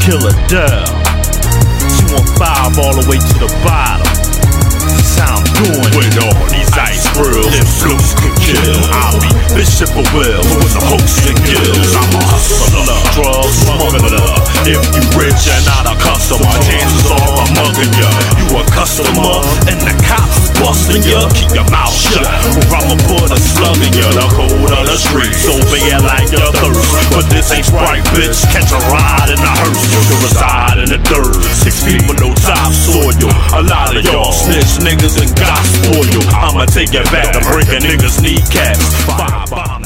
killer down. 215 all the way to the bottom. That's how I'm doing. When all these ice grills and flukes can kill, I'll be Bishop of Will with the hooks and gills. I'm a hustler, drug smuggler. If you rich and not a customer, chances are I'm mugging ya. You a customer and the cops busting ya. Keep your mouth shut, or I'ma put a slug in ya. The code of the streets, obey it like your thirst. But this ain't Sprite, bitch. Catch a ride in a hearse. You reside in the dirt. 6 people, no topsoil. A lot of y'all snitch niggas and got spoiled. I'ma take it back. I'm breaking niggas' kneecaps. Bye, bye.